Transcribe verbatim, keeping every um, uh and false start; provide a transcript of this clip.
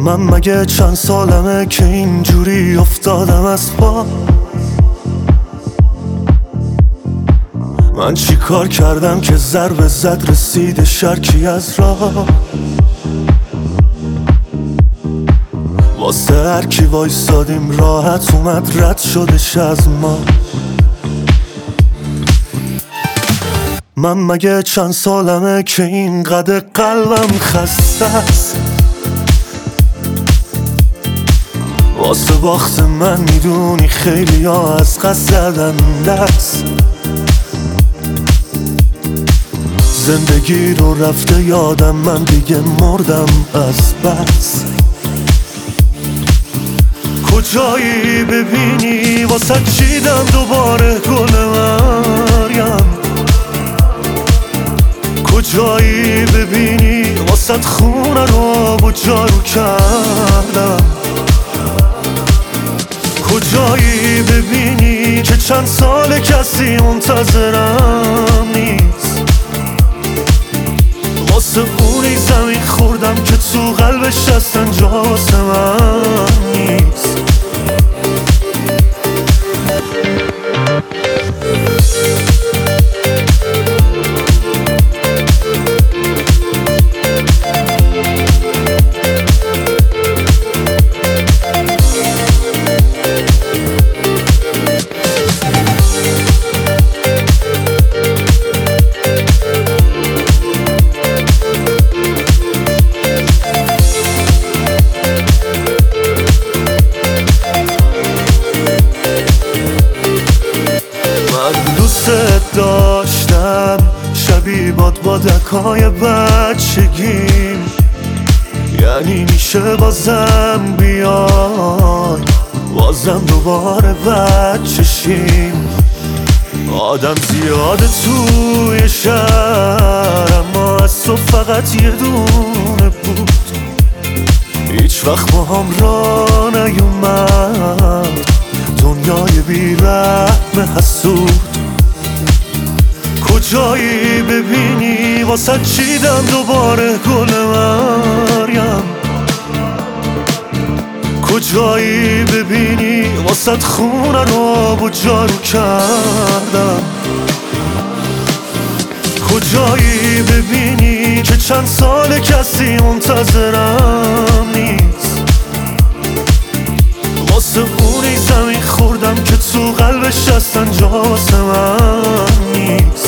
من مگه چند سالمه که اینجوری افتادم از پا؟ من چی کار کردم که ضربه زد رسید شرکی از راه؟ واسه هر کی وایسادیم راحت اومد رد شدش از ما. من مگه چند سالمه که اینقدر قلبم خسته است؟ واسه باخت من میدونی خیلی ها از قصد زدن دست. زندگی رو رفته یادم، من دیگه مردم از بس. کجایی ببینی واسه چیدم دوباره گل مریم؟ کجایی ببینی واسه خونه رو با جارو کردم؟ کجایی ببینی که چند سال کسی منتظرم نیست؟ واسه اونی زمین خوردم که تو قلبش هستن جا واسه من نیست. داشتم شبیه باد با دکای بچگیم، یعنی میشه بازم بیای بازم دوباره بچشیم. آدم زیاده توی شهر اما از تو فقط یه دونه بود. هیچ وقت با هم را نیومد دنیای بی رحم حسود. کجایی ببینی واسه چیدم دوباره گل مریم؟ کجایی ببینی واسه خونه رو با جارو کردم؟ کجایی ببینی که چند سال کسی منتظرم نیست؟ واسه اونی زمین خوردم که تو قلبش هستن جا واسه من نیست.